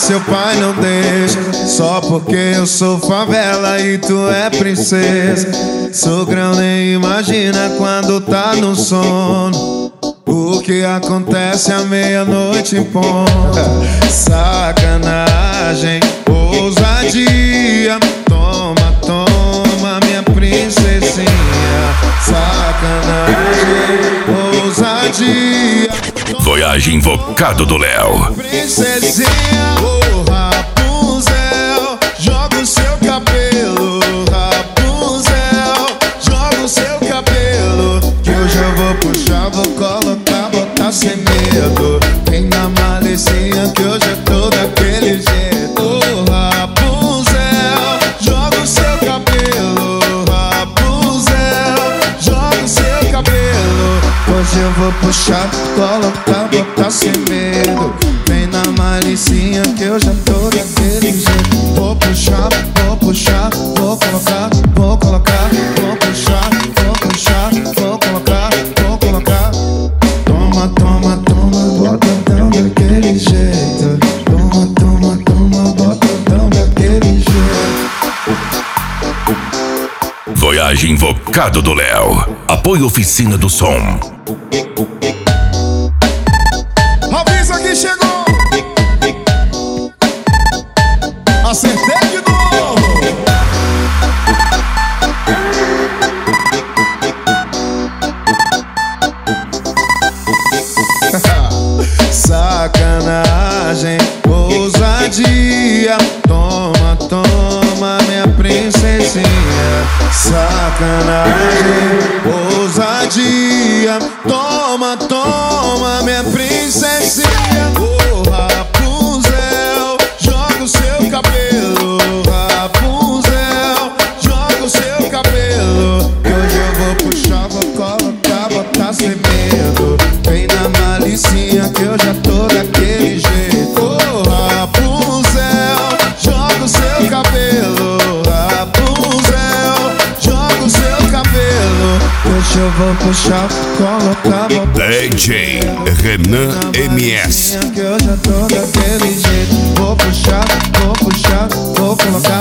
seu pai não deixa. Só porque eu sou favela e tu é princesa. Sogrão nem imagina quando tá no sono o que acontece à meia-noite em ponto. Sacanagem, ousadia. Toma, toma, minha princesinha. Sacanagem, ousadia. Voyage invocado do Léo. Princesinha, oh Rapunzel, joga o seu cabelo. Rapunzel, joga o seu cabelo. Que eu já vou puxar, vou colocar, botar sem medo. Vem na malicinha que eu já tô daquele jeito. Oh Rapunzel, joga o seu cabelo. Rapunzel, joga o seu cabelo. Hoje eu vou puxar, colocar, botar sem medo. Vem na malicinha que eu já tô daquele jeito. Vou puxar, vou colocar, vou colocar. Vou puxar, vou colocar, vou colocar. Toma, toma, toma, bota tão daquele jeito. Toma, toma, toma, bota tão daquele jeito. Voyage invocado do Léo. Apoio Oficina do Som. Avisa que chegou. Acertei de novo. Sacanagem, ousadia. Toma, toma, minha princesinha. Sacanagem, ousadia. Toma, toma, minha princesinha. Oh Rapunzel, joga o seu cabelo. Rapunzel, joga o seu cabelo. Que hoje eu vou puxar, vou colocar, botar sem medo. Vem na malicinha que eu já tô daquele jeito. Oh Rapunzel, joga o seu cabelo. Rapunzel, joga o seu cabelo. Hoje eu vou puxar, colocar, botar DJ Renan MS. que eu já tô daquele jeito. Vou puxar, vou colocar,